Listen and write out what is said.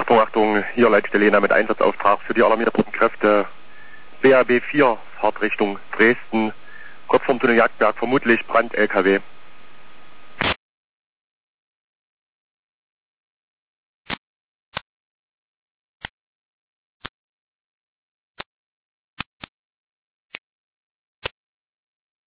Achtung, Achtung, hier Leitstelle Jena mit Einsatzauftrag für die alarmierten Kräfte. BAB 4, Fahrtrichtung Dresden, kurz vorm Tunnel Jagdberg, vermutlich Brand-LKW.